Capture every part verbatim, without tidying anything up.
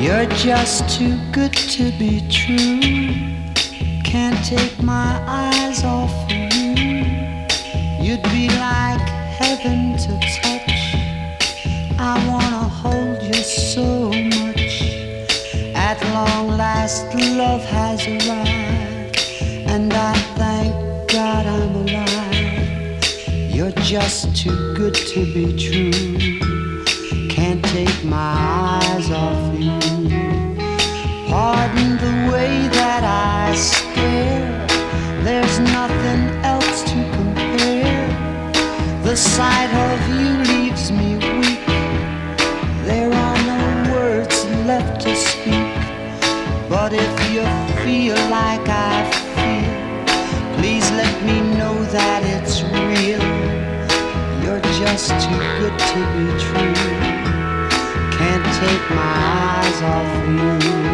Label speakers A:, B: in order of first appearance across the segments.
A: You're just too good to be true. Can't take my eyes off of you. You'd be like heaven to touch. I wanna hold you so much. At long last love has arrived, and I thank God I'm alive. You're just too good to be true. Can't take my eyes off you. Pardon the way that I stare. There's nothing else to compare. The sight of you leaves me weak. There are no words left to speak. But if you feel like I feel, please let me know that it's real. You're just too good to be true. Can't take my eyes off you.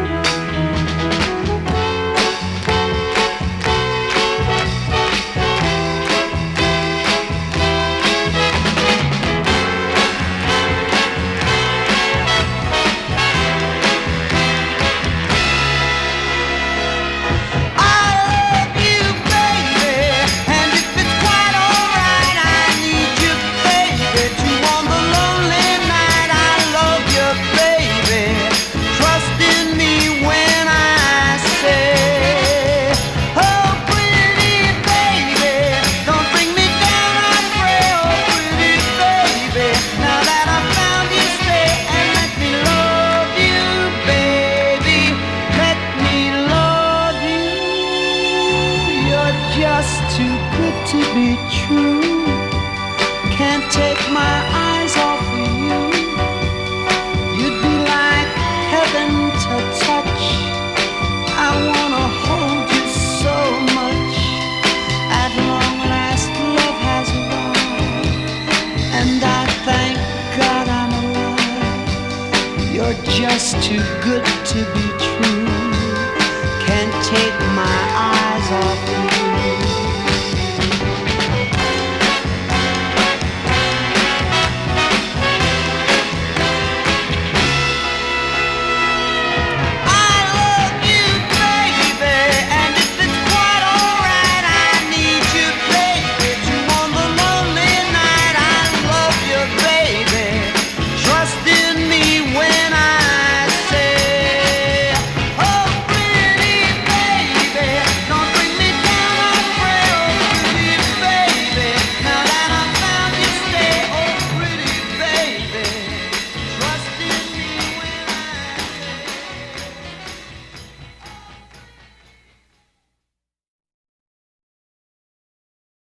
A: Just too good to be true. Can't take my eyes off of you. You'd be like heaven to touch. I wanna hold you so much. At long last love has arrived, and I thank God I'm alive. You're just too good to be true. Can't take my eyes off you.